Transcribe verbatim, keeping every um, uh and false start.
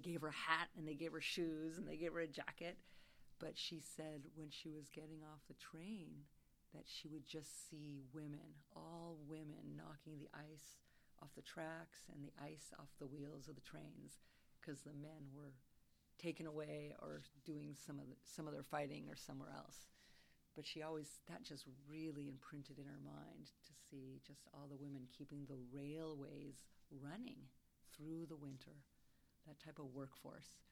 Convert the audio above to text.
gave her a hat and they gave her shoes and they gave her a jacket. But she said when she was getting off the train that she would just see women, all women, knocking the ice off the tracks and the ice off the wheels of the trains because the men were taken away or doing some of the, some of their fighting or somewhere else. But she always, that just really imprinted in her mind to see just all the women keeping the railways running through the winter, that type of workforce.